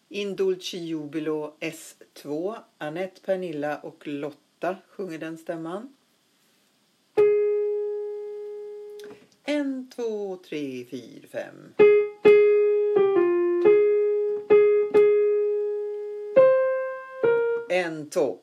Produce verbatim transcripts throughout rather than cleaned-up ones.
In Dulci Jubilo S två. Annette, Pernilla och Lotta sjunger den stämman. En, två, tre, fyra, fem. En, två.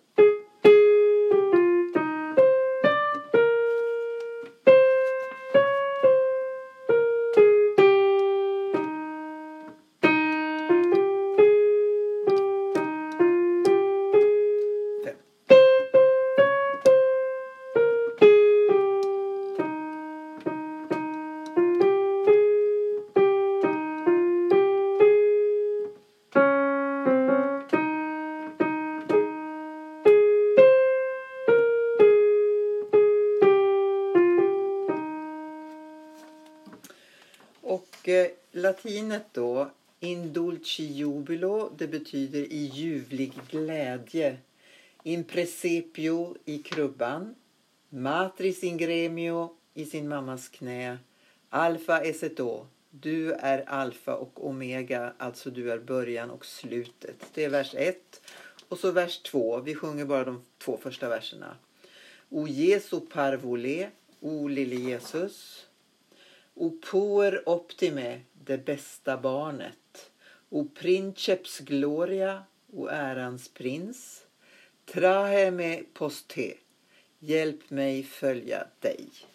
Och eh, latinet då, in dulci jubilo, det betyder i ljuvlig glädje. In presepio, i krubban. Matris in gremio, i sin mammas knä. Alfa eseto, du är alfa och omega, alltså du är början och slutet. Det är vers ett. Och så vers två, vi sjunger bara de två första verserna. O Jesu parvole, o lille Jesus. O puer optime, det bästa barnet. O princeps gloria, o ärans prins. Trahe me poste, hjälp mig följa dig.